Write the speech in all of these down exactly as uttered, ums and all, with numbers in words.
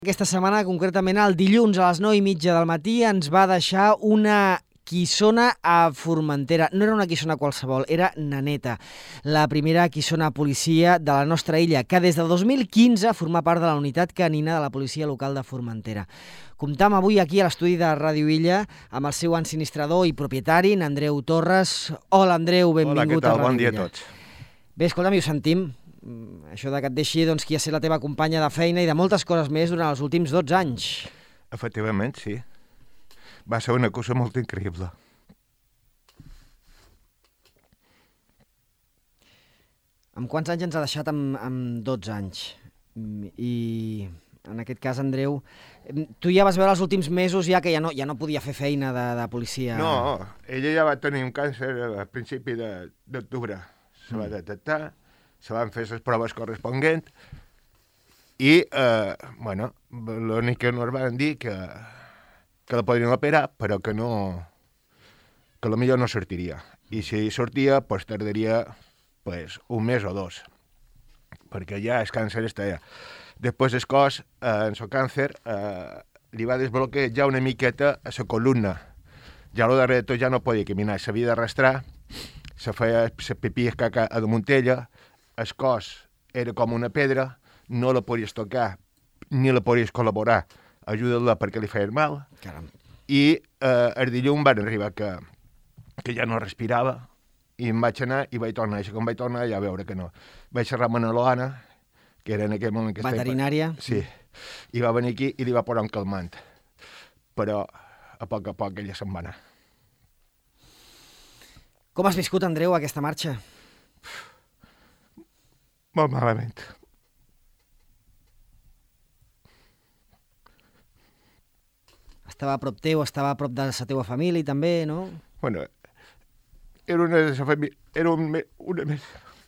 Aquesta setmana, concretament el dilluns a les nou i mitja del matí, ens va deixar una quissona a Formentera. No era una quissona qualsevol, era Naneta, la primera quissona policia de la nostra illa, que des de dos mil quinze forma part de la unitat canina de la policia local de Formentera. Comptam avui aquí a l'estudi de Ràdio Illa amb el seu ensinistrador i propietari, Andreu Torres. Hola, Andreu, benvingut a Ràdio Illa. Hola, què tal? Bon dia a tots. Bé, escolta'm, i ho sentim. Això de que et deixi doncs, qui ha set la teva companya de feina i de moltes coses més durant els últims dotze anys. Efectivament, sí. Va ser una cosa molt increïble. Amb quants anys ens ha deixat amb, amb dotze anys? I en aquest cas, Andreu, tu ja vas veure els últims mesos ja que ja no, ja no podia fer feina de, de policia. No, ella ja va tenir un càncer a principi d'octubre. Se va detectar, se van fer les proves corresponents i, eh, bueno, l'únic que no es van dir que, que la podrien operar, però que no, que potser no sortiria. I si sortia, pues tardaria pues, un mes o dos, perquè ja el càncer està allà. Després el cos, eh, en el càncer, eh, li va desbloquejar una miqueta a la columna. Ja lo darrere de tot ja no podia caminar, s'havia d'arrastrar, se feia la pipí i caca a damunt ella, el cos era com una pedra, no la podies tocar ni la podies col·laborar, ajuda-la perquè li feia mal. Caram. I eh, el dilluns van arribar que, que ja no respirava i em vaig anar i vaig tornar. I quan vaig tornar ja veure que no. Vaig xerrar amb una Loana, que era en aquell moment... que Veterinària. estava... Sí, i va venir aquí i li va posar un calmant. Però a poc a poc ella se'n va anar. Com has viscut, Andreu, aquesta marxa? Molt malament. Estava a prop teu, estava a prop de la teva família també, no? Bueno, era una de la família... Era un, una més...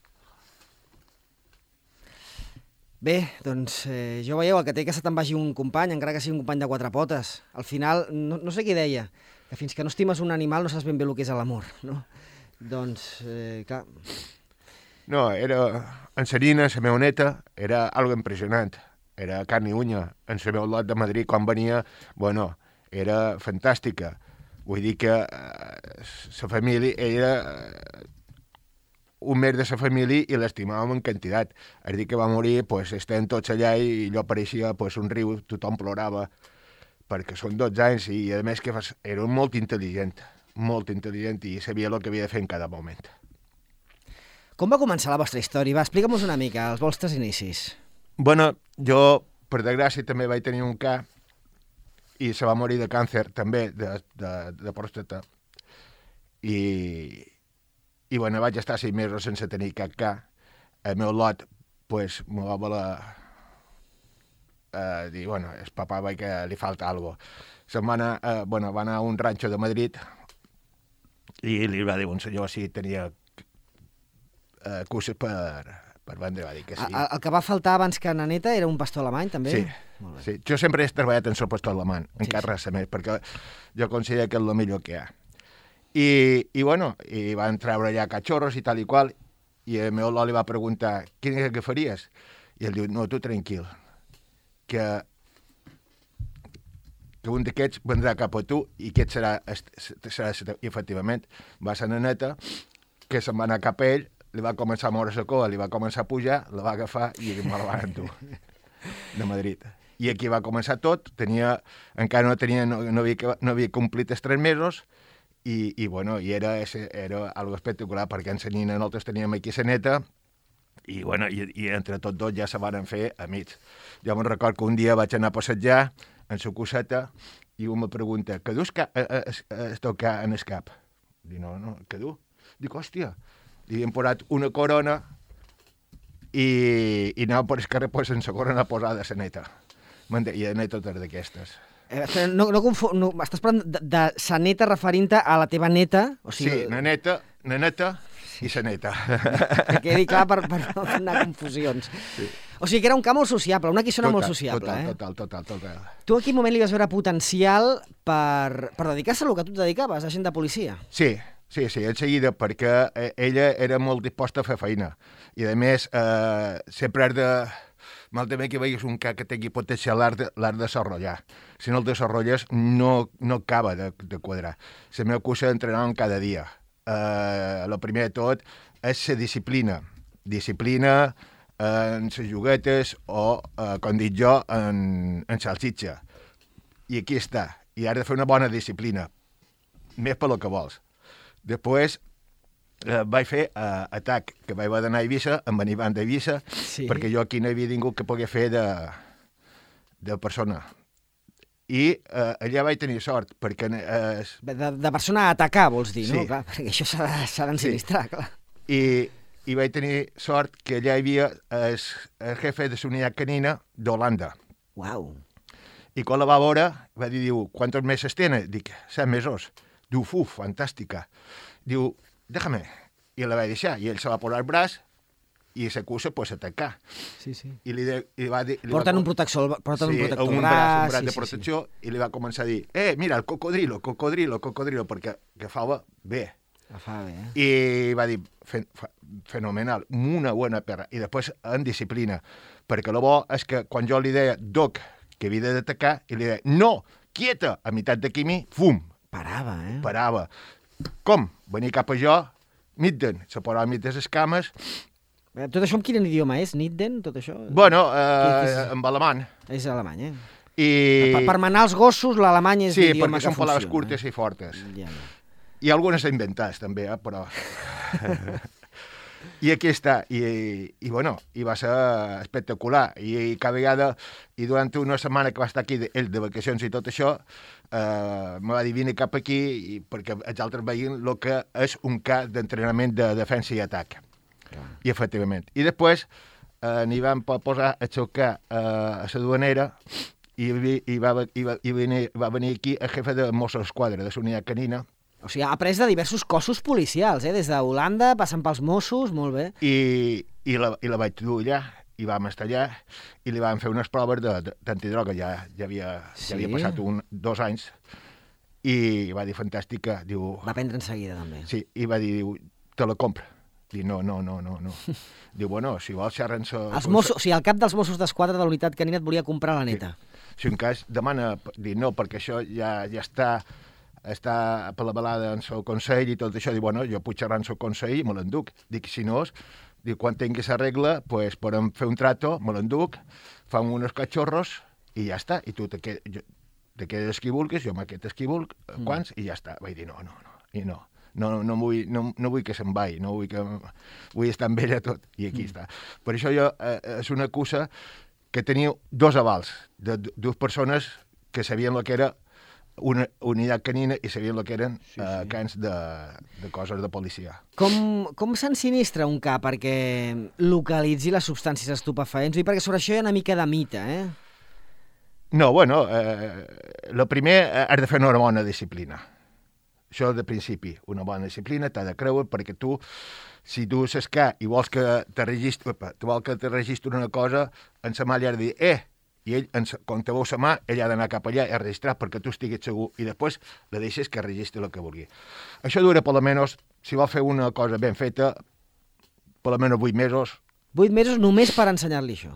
Bé, doncs eh, jo veieu, el que té que se te'n vagi un company, encara que sigui un company de quatre potes. Al final, no, no sé qui deia, que fins que no estimes un animal no saps ben bé el que és l'amor, no? Doncs, eh, clar... No, era... En sa nina, la meva neta, era algo impressionant. Era carn i unya. En el meu lot de Madrid, quan venia, bueno, era fantàstica. Vull dir que eh, la família era eh, un mes de la família i l'estimàvem en quantitat. És dir, que va morir, pues, estem tots allà i allò pareixia pues, un riu, tothom plorava, perquè són dotze anys i, a més, que era molt intel·ligent, molt intel·ligent i sabia el que havia de fer en cada moment. Com va començar la vostra història? Va, explica'm-nos una mica, els vostres inicis. Bueno, jo, per desgràcia, també vaig tenir un ca i se va morir de càncer, també, de, de, de pròstata. I, i bueno, vaig estar sis mesos sense tenir cap ca. El meu lot, pues, m'ho va voler eh, dir, bueno, el papà veig que li falta alguna cosa. Se'n va anar, eh, bueno, va anar a un ranxo de Madrid i li va dir un senyor si tenia eh, curses per, per vendre, va dir que sí. El, el que va faltar abans que Naneta era un pastor alemany, també? Sí, sí. Jo sempre he treballat en el pastor alemany, sí, encara sí. res més, perquè jo considero que és el millor que hi ha. I, i bueno, i van treure allà cachorros i tal i qual, i el meu lot li va preguntar, quin és el que faries? I ell diu, no, tu tranquil, que, que un d'aquests vendrà cap a tu i aquest serà, serà, serà i efectivament, va ser Naneta, que se'n va anar cap a ell, li va començar a moure la cua, li va començar a pujar, la va agafar i me la van endur de Madrid. I aquí va començar tot, tenia, encara no, tenia, no, no, havia, no havia complit els tres mesos, i, i bueno, i era, era algo espectacular, perquè en la nina nosaltres teníem aquí la neta, i, bueno, i, i entre tots dos ja se van fer amics. Jo me'n record que un dia vaig anar a passejar en la coseta, i un me pregunta, que dus ca, a, a, a, a tocar en el cap? Dic, no, no, que du? Dic, hòstia, li havien posat una corona i, i anava per el carrer pues, sense corona posada a la neta. I a neta totes d'aquestes. Eh, no, no, confon, no, estàs parlant de, de sa neta referint-te a la teva neta? O sigui... Sí, na neta, na neta i sa neta. Que quedi clar per, per no donar confusions. Sí. O sigui que era un ca molt sociable, una quissona total, molt sociable. Total, eh? total, total, total. Tu a quin moment li vas veure potencial per, per dedicar-se al que tu et dedicaves, a gent de policia? Sí, sí, sí, en seguida, perquè ella era molt disposta a fer feina. I, a més, eh, sempre has de mal també que veus un ca que tingui potencial l'art de, l'art de desenvolupar. Si no el desenvolupes, no, no acaba de, de quadrar. La meva cursa d'entrenar cada dia. Uh, el primer de tot és la disciplina. Disciplina uh, en les juguetes o, uh, com dic jo, en, en salsitxa. I aquí està. I has de fer una bona disciplina. Més per lo que vols. Després, Uh, vaig fer uh, atac, que vaig haver d'anar a Eivissa, amb en Ivan d'Eivissa, sí. perquè jo aquí no hi havia ningú que pogués fer de, de persona. I uh, allà vaig tenir sort, perquè... Uh, de, de persona a atacar, vols dir, sí. no? Clar, perquè això s'ha d'ensinistrar, sí. clar. I, I vaig tenir sort que allà hi havia el, el jefe de la unitat canina d'Holanda. Uau. I quan la va veure, va dir, diu, ¿cuántos meses tiene? Dic, set mesos. Diu, uf, fantàstica. Diu, déjame. I la va deixar, i ell se va posar el braç i s'acusa, pues, a atacar. Sí, sí. I li, de, i va dir... Li porten va, un protector, porten sí, un protector un braç... braç, un braç sí, de protecció, sí, sí. I li va començar a dir, eh, mira, el cocodrilo, cocodrilo, cocodrilo, perquè agafava bé. Agafava bé, eh? I va dir, fen, fenomenal, una bona perra. I després en disciplina, perquè el bo és que quan jo li deia, Doc, que havia d'atacar, i li deia, no, quieta, a meitat de quimi, fum. Parava, eh? Parava. Com? Venia cap a jo, Nidden, se posava mig les cames. Tot això en quin idioma és, Nidden, tot això? Bueno, eh, en alemany. És alemany, eh? I... Per, per manar els gossos, l'alemany és sí, l'idioma que funciona. Sí, perquè són paraules curtes eh? i fortes. Ja, ja. I algunes inventades, també, eh? però... I aquí està. I, i, bueno, i va ser espectacular. I cada vegada, i durant una setmana que va estar aquí, ell de vacacions i tot això, eh, me va dir, vine cap aquí, i, perquè els altres veien el que és un cas d'entrenament de defensa i atac. Ah. I efectivament. I després eh, n'hi vam posar a xocar eh, a la duanera i, i, va, i, va, i venir, va venir aquí el jefe de Mossos d'Esquadra, de la unitat canina. O sigui, ha après de diversos cossos policials, eh? Des d'Holanda, passant pels Mossos, molt bé. I, i, la, i la vaig dur allà, i vam estar allà, i li vam fer unes proves d'antidroga, ja, ja, havia, sí. ja havia passat un, dos anys, i va dir, fantàstica, diu... Va prendre en seguida, també. Sí, i va dir, diu, te la compro. Diu, no, no, no, no, no. Diu, bueno, si vols xerren... So, Els Mossos, o sigui, el cap dels Mossos d'Esquadra de la unitat canina et volia comprar la neta. Sí. Si un cas demana, diu, no, perquè això ja, ja està... està per la balada en el Consell i tot això, diu, bueno, jo puc xerrar en el Consell i me l'enduc. Dic, si no, dic, quan tinguis la regla, pues, podem fer un trato, me l'enduc, fan uns cachorros i ja està. I tu te, qued, jo, te quedes qui vulguis, jo m'aquetes qui vulc, mm. quants, i ja està. Vaig dir, no, no, no, i no. No, no, vull, no, no vull que se'n vagi, no vull que... Vull estar amb ella tot, i aquí mm. està. Per això jo, eh, és una cosa que tenia dos avals, de dues persones que sabien el que era una unitat canina i sabien el que eren sí, sí. Uh, cans de, de coses de policia. Com, com s'ensinistra un cap perquè localitzi les substàncies estupefaents? I perquè sobre això hi ha una mica de mite, eh? No, bueno, eh, el primer eh, has de fer una bona disciplina. Això de principi, una bona disciplina, t'ha de creure, perquè tu, si tu saps que i vols que te registri, tu vols que te registri una cosa, en sa mà li has de dir, eh, i ell, quan te veus la mà, ell ha d'anar cap allà i a registrar perquè tu estiguis segur i després la deixes que registri el que vulgui. Això dura, per almenys, si vol fer una cosa ben feta, per almenys vuit mesos. Vuit mesos només per ensenyar-li això?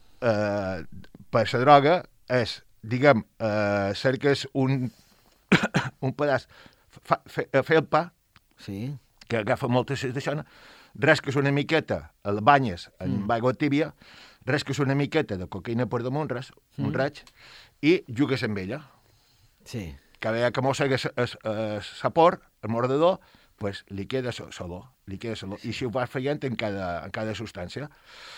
Eh, per la droga és, diguem, eh, cerques un, un pedaç, fa, fe, fer el pa, sí. que agafa moltes d'això, rasques una miqueta, el banyes en mm. aigua tibia, rasques una miqueta de cocaïna per damunt, res, mm. un raig, i jugues amb ella. Sí. Cada vegada que mossegues el sapor, el mordedor, pues, li queda solor, li queda solor. I així ho vas feient en cada, en cada substància.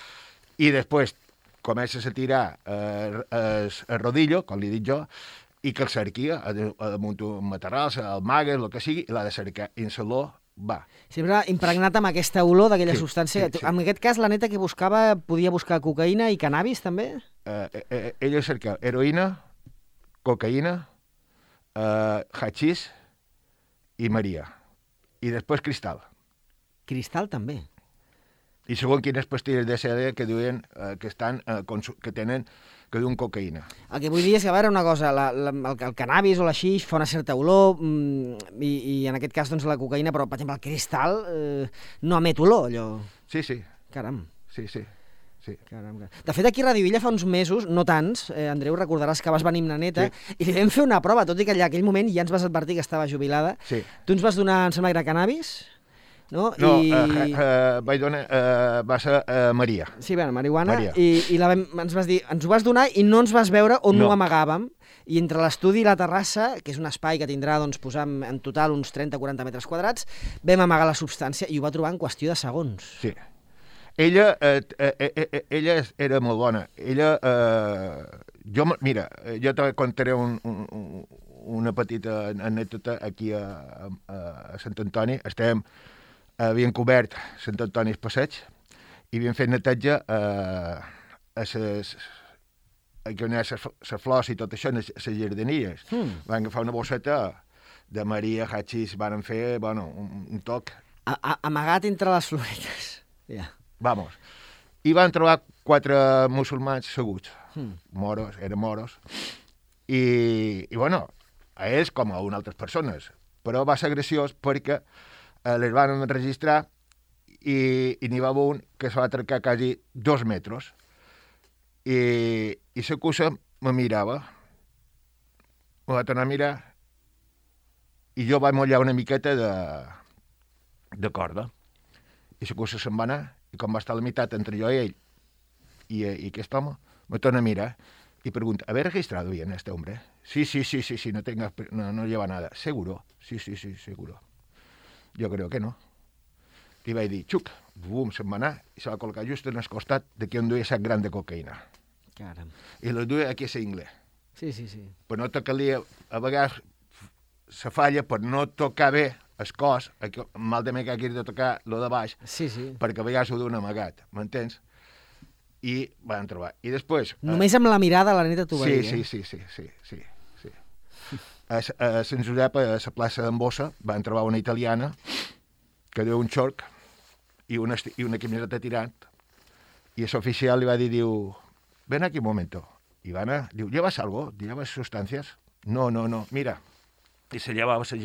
I després comences a tirar eh, el, el rodillo, com li dic jo, i que el cerquia, damunt un materral, el magues, el que sigui, i l'ha de cercar. I en solor va. Sempre impregnat amb aquesta olor d'aquella sí, substància. Sí, sí. En aquest cas, la neta que buscava, podia buscar cocaïna i cannabis, també? Eh, eh, ella cerca heroïna, cocaïna, eh, hachís i Maria. I després cristal. Cristal, també? I segons quines pastilles de C D que diuen eh, que, estan, eh, que tenen que diuen cocaïna. El que vull dir és que, a veure, una cosa, la, la, el, el cannabis o la xix fa una certa olor mmm, i, i en aquest cas doncs, la cocaïna, però, per exemple, el cristal eh, no emet olor, allò. Sí, sí. Caram. Sí, sí. sí. Caram, caram. De fet, aquí a Radio Illa fa uns mesos, no tants, eh, Andreu, recordaràs que vas venir amb na neta, sí. I li vam fer una prova, tot i que allà, aquell moment ja ens vas advertir que estava jubilada. Sí. Tu ens vas donar, em sembla que era cannabis, no? No, I... uh, uh, vaig donar, uh, va ser uh, Maria. Sí, bueno, marihuana, Maria. i, i la vam, ens vas dir, ens ho vas donar i no ens vas veure on No. ho amagàvem. I entre l'estudi i la terrassa, que és un espai que tindrà, doncs, posar en total uns trenta a quaranta metres quadrats, vam amagar la substància i ho va trobar en qüestió de segons. Sí. Ella, eh, eh, eh, eh, ella era molt bona. Ella, eh, jo, mira, jo te contaré un, un, una petita anècdota aquí a, a, a Sant Antoni. Estàvem, havien cobert Sant Antoni el passeig i havien fet neteja eh, a les... que on hi ha les flors i tot això, les jardinies. Mm. Van agafar una bosseta de Maria, hachís, van fer, bueno, un, un toc. A, a, amagat entre les floretes. Ja. Vamos. I van trobar quatre musulmans seguts. Mm. Moros, eren moros. I, i, bueno, a ells com a unes altres persones. Però va ser graciós perquè eh, les van registrar i, i n'hi va haver un que se va trencar quasi dos metres. I, i la cussa me mirava, me va tornar a mirar i jo vaig mullar una miqueta de, de corda. I la cussa se'n va anar i com va estar a la meitat entre jo i ell i, i aquest home, me torna a mirar y pregunta, ¿habéis registrado bien a este hombre? Sí, sí, sí, sí, sí, no, tengas, no, no lleva nada. ¿Seguro? Sí, sí, sí, seguro. Yo creo que no. I vaig dir, xuc, bum, se'n va anar i se va col·locar just en el costat de qui on duia sac gran de cocaïna. Caram. I la duia aquí a la ingle. Sí, sí, sí. Però no te calia, a vegades se falla per no tocar bé el cos, mal de que hagis de tocar lo de baix, sí, sí. perquè a vegades ho d'un amagat, m'entens? I van trobar. I després... Només amb la mirada la neta t'ho va sí, dir, sí, eh? sí, sí, sí, sí, sí. A, a Sant Josep, a la plaça d'Embossa, van trobar una italiana que duia un xorc i una, i una camiseta tirant, i l'oficial li va dir, diu, ven aquí un momento. I va anar, diu, ¿llevas algo? ¿Llevas sustancias? No, no, no, mira. I se llevava se,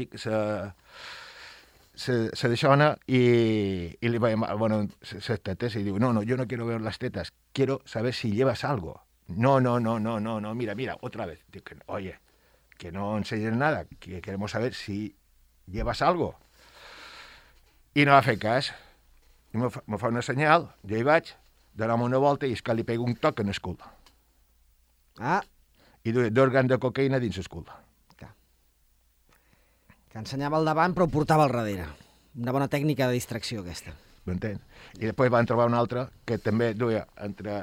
se, se deixona i, y le va llamar, bueno, ses tetes, y diu, no, no, yo no quiero ver las tetas, quiero saber si llevas algo. No, no, no, no, no, no, mira, mira, otra vez. Diu, que, oye, que no enseñes nada, que queremos saber si llevas algo. I no va fer cas. I me fa, me fa una senyal, jo hi vaig, donar-me una volta i és que li pego un toc en el cul. Ah. I duia dos grans de cocaïna dins el cul. Que ensenyava al davant però ho portava al darrere. Una bona tècnica de distracció, aquesta. M'entens? I després van trobar un altre que també duia entre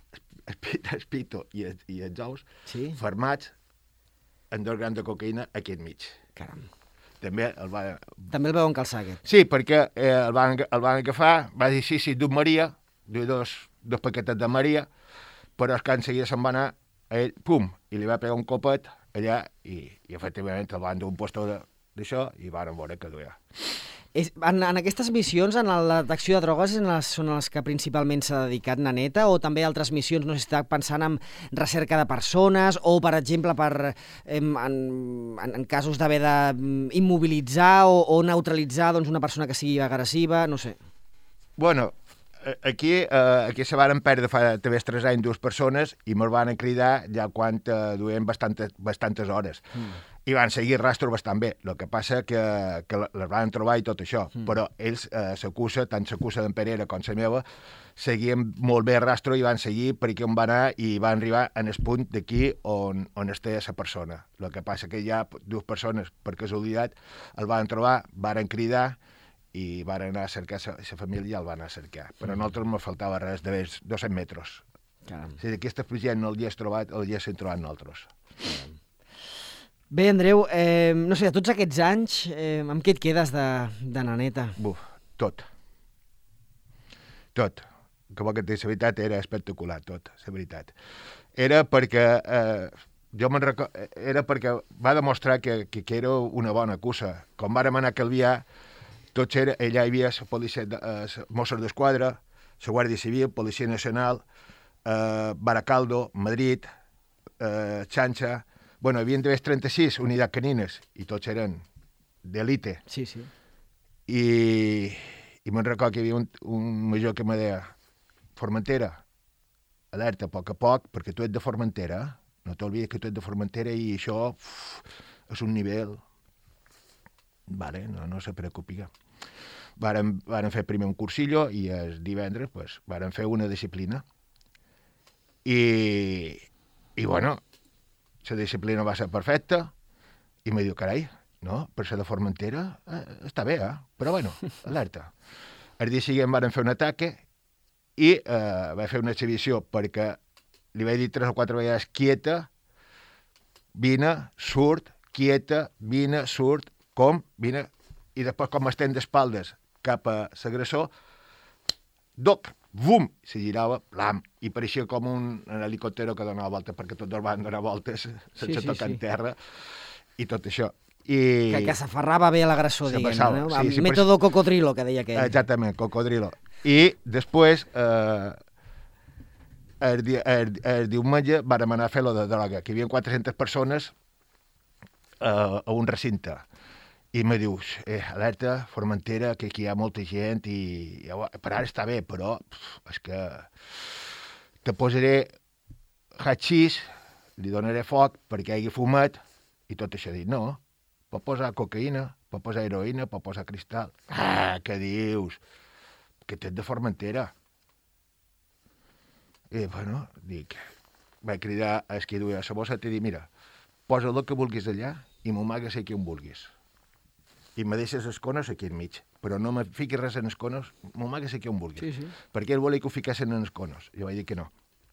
el pito i, el, i els ous, sí? Fermats en dos grans de cocaïna aquí enmig. Caram. També el va... També el veuen calçar, aquest. Sí, perquè eh, el, van, el van agafar, va dir sí, sí, d'un Maria, duia dos, dos paquetes de Maria, però és que enseguida se'n va anar a ell, pum, i li va pegar un copet allà i, i efectivament el van dur un puesto d'això i van veure que duia. És, en, en aquestes missions, en la detecció de drogues, en les, són les que principalment s'ha dedicat Naneta, o també altres missions, no sé si està pensant en recerca de persones, o, per exemple, per, en, en, en casos d'haver d'immobilitzar o, o neutralitzar doncs, una persona que sigui agressiva, no sé. Bueno, aquí, eh, aquí se van perdre fa també tres anys dues persones i me'l van cridar ja quan eh, duien bastantes, bastantes hores. Mm. I van seguir rastro bastant bé. El que passa que, que les van trobar i tot això. Mm. Però ells, eh, s'acusa, tant s'acusa d'en Perera com la meva, seguien molt bé rastro i van seguir per aquí on va anar i van arribar en el punt d'aquí on, on estava la persona. El que passa que hi ha dues persones, per casualitat, el van trobar, varen cridar i van anar a cercar la família i el van anar a cercar. Però a nosaltres no faltava res, de dos-cents metres. Caram. Si aquesta gent no l'hi has trobat, l'hi has trobat nosaltres. Caram. Bé, Andreu, eh, no sé, de tots aquests anys, eh, amb què et quedes de, de Naneta? Buf, tot. Tot. Que bo que et dic, la veritat era espectacular, tot, la veritat. Era perquè, eh, jo me'n record, era perquè va demostrar que, que, que era una bona cussa. Com vàrem anar a Calvià, tots era, allà hi havia la policia, de, eh, Mossos d'Esquadra, la Guàrdia Civil, Policia Nacional, eh, Baracaldo, Madrid, eh, Xanxa. Bueno, hi havia d'haver trenta-sis unitats canines i tots eren d'elite. Sí, sí. I, i me'n record que hi havia un, un major que me deia Formentera, alerta, a poc a poc, perquè tu ets de Formentera, no t'olvides que tu ets de Formentera i això uf, és un nivell... Vale, no, no se preocupi. Varen, varen fer primer un cursillo i el divendres pues, varen fer una disciplina. I, i bueno, la disciplina va ser perfecta i me diu, carai, no, per ser de Formentera eh, està bé, eh? Però bueno, alerta. El dia següent varen fer un ataque i eh, va fer una exhibició perquè li vaig dir tres o quatre vegades quieta, vine, surt, quieta, vine, surt, com, vine, i després com estem d'espaldes cap a l'agressor, doc, bum, se girava, plam, i pareixia com un, un helicòptero que donava voltes, perquè tots van donar voltes sense sí, sí, tocar sí. en terra, i tot això. I... Que, que s'aferrava bé l'agressor, diguem, passava, no? Sí, Amb sí, mètode cocodrilo, que deia aquell. Exactament, cocodrilo. I després, eh, el, di el, el diumenge, vàrem anar a fer lo de droga, que hi havia quatre-centes persones eh, a un recinte. I me dius, eh, alerta, Formentera, que aquí hi ha molta gent i, i per ara està bé, però pf, és que te posaré hachís, li donaré foc perquè hagi fumat i tot això. Dic, no, pot posar cocaïna, pot posar heroïna, pot posar cristal. Ah, què dius? Que t'ets de Formentera. I, bueno, dic, vaig cridar a qui duia la bossa i dir, mira, posa el que vulguis allà i m'ho magues aquí on vulguis. I me deixes els conos aquí enmig, però no me fiquis res en els conos, m'ho magues aquí on vulguis. Sí, sí. Perquè ell volia que ho fiquessin en els conos. Jo vaig dir que no.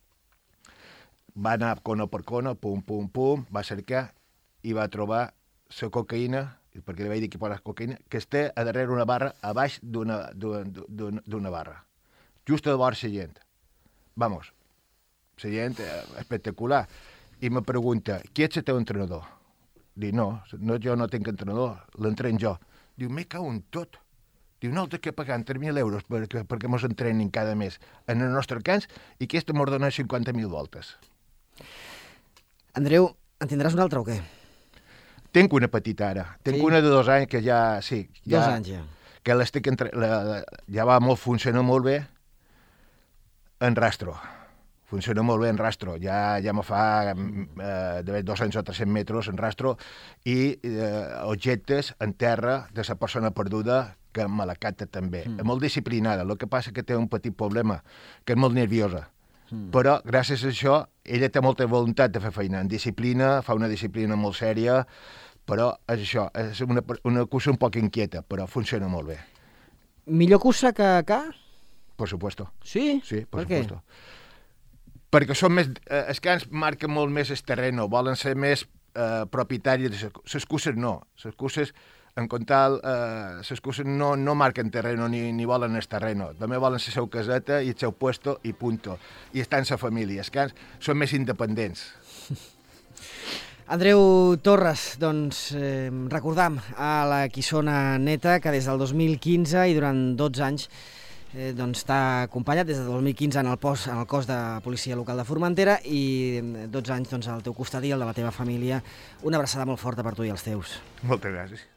Va anar cono per cono, pum, pum, pum, va cercar i va trobar la cocaïna, perquè li vaig dir que posa cocaïna, que està a darrere una barra, a baix d'una barra. Just a vora la gent. Vamos, la gent espectacular. I me pregunta, qui ets el teu entrenador? Dic, no, no, jo no tinc entrenador, l'entren jo. Diu, me cau en tot. Diu, nosaltres que pagant tres mil euros perquè, perquè mos entrenin cada mes en el nostre camp i que este mos dona cinquanta mil voltes. Andreu, en tindràs una altra o què? Tinc una petita ara. Tinc sí? una de dos anys que ja... Sí, ja, dos anys ja. Que l'estic entre... La, la, ja va molt, funciona molt bé en rastro. Funciona molt bé en rastro, ja, ja me fa eh, de dos-cents o tres-cents metres en rastro i eh, objectes en terra de la persona perduda que me la capta també. Mm. És molt disciplinada, el que passa que té un petit problema, que és molt nerviosa. Mm. Però gràcies a això ella té molta voluntat de fer feina, en disciplina, fa una disciplina molt sèria, però és això, és una, una cursa un poc inquieta, però funciona molt bé. Millor cursa que K? Por supuesto. Sí? Sí, por per supuesto. Què? Perquè són més, eh, els cans marquen molt més el terreno, volen ser més eh, propietaris de les, les curses no, les curses en comptar, eh, les curses no, no marquen terreno ni, ni volen el terreno, també volen la seva caseta i el seu puesto i punto, i estan sa família, els cans són més independents. Andreu Torres, doncs eh, recordam a la Quissona Neta que des del dos mil quinze i durant dotze anys Eh, doncs t'ha acompanyat des del dos mil quinze en el, post, en el cos de policia local de Formentera i dotze anys doncs, al teu costat i el de la teva família. Una abraçada molt forta per tu i els teus. Moltes gràcies.